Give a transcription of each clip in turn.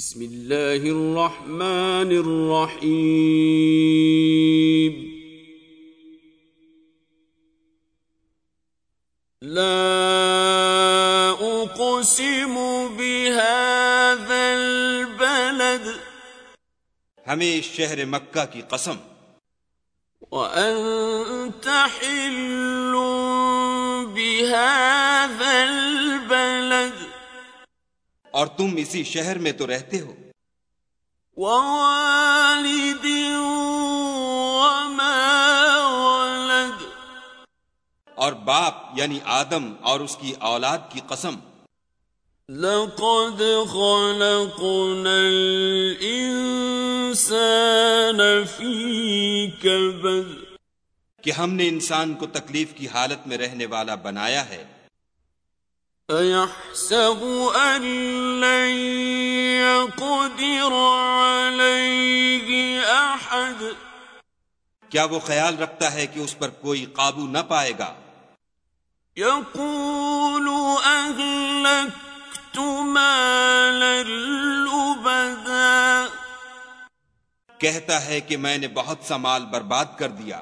بسم اللہ الرحمن الرحیم لا اقسم بهذا البلد ہمیں اس شہر مکہ کی قسم وأنت حل بهذا البلد اور تم اسی شہر میں تو رہتے ہو ووالد وما ولد اور باپ یعنی آدم اور اس کی اولاد کی قسم لقد خلقنا الإنسان في كبد کہ ہم نے انسان کو تکلیف کی حالت میں رہنے والا بنایا ہے أيحسب أن لن يقدر عليه أحد کیا وہ خیال رکھتا ہے کہ اس پر کوئی قابو نہ پائے گا يقول أهلكت مالا لبدا کہتا ہے کہ میں نے بہت سا مال برباد کر دیا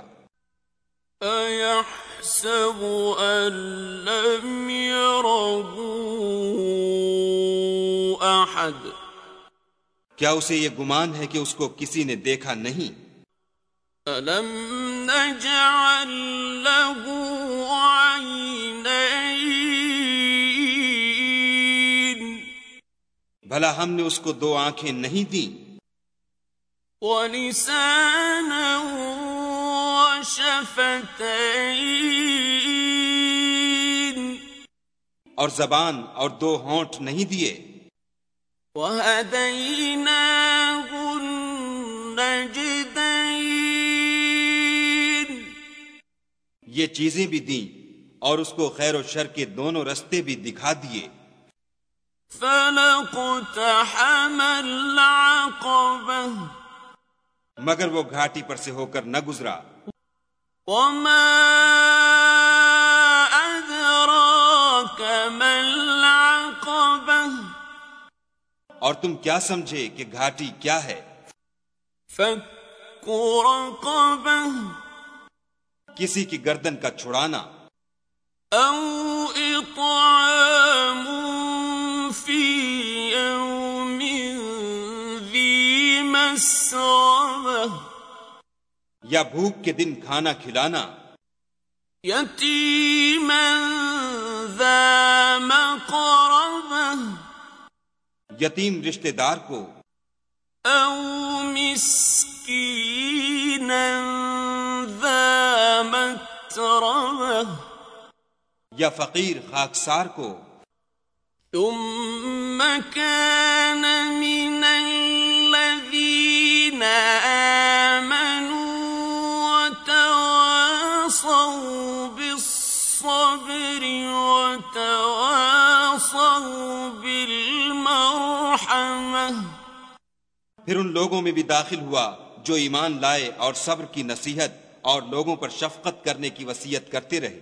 أيحسب أن لم يره أحد کیا اسے یہ گمان ہے کہ اس کو کسی نے دیکھا نہیں ألم نجعل له عينين بھلا ہم نے اس کو دو آنکھیں نہیں دیں ولسانا وشفتين اور زبان اور دو ہونٹ نہیں دیے وهديناه النجدين یہ چیزیں بھی دیں اور اس کو خیر و شر کے دونوں رستے بھی دکھا دیے فلاقتحم العقبة مگر وہ گھاٹی پر سے ہو کر نہ گزرا وما أدراك ما العقبة اور تم کیا سمجھے کہ گھاٹی کیا ہے فك رقبة کسی کی گردن کا چھڑانا أو إطعام في يوم ذي مسغبة یا بھوک کے دن کھانا کھلانا يتيما ذا مقربة یتیم رشتہ دار کو أو مسكينا ذا متربة یا فقیر خاکسار کو ثم كان من الذين آمنوا وتواصوا بالصبر وتواصوا بالمرحمة پھر ان لوگوں میں بھی داخل ہوا جو ایمان لائے اور صبر کی نصیحت اور لوگوں پر شفقت کرنے کی وصیت کرتے رہے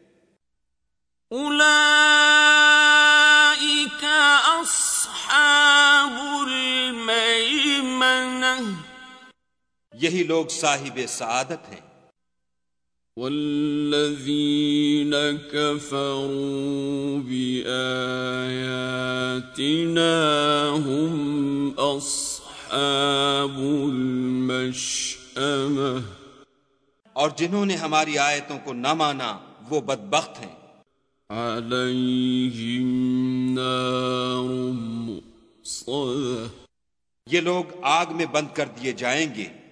أولئك أصحاب الميمنة یہی لوگ صاحب سعادت ہیں والذين كفروا بآياتنا هم أصحاب المشأمة اور جنہوں نے ہماری آیتوں کو نہ مانا وہ بدبخت ہیں علیہم نار مؤصدہ یہ لوگ آگ میں بند کر دیے جائیں گے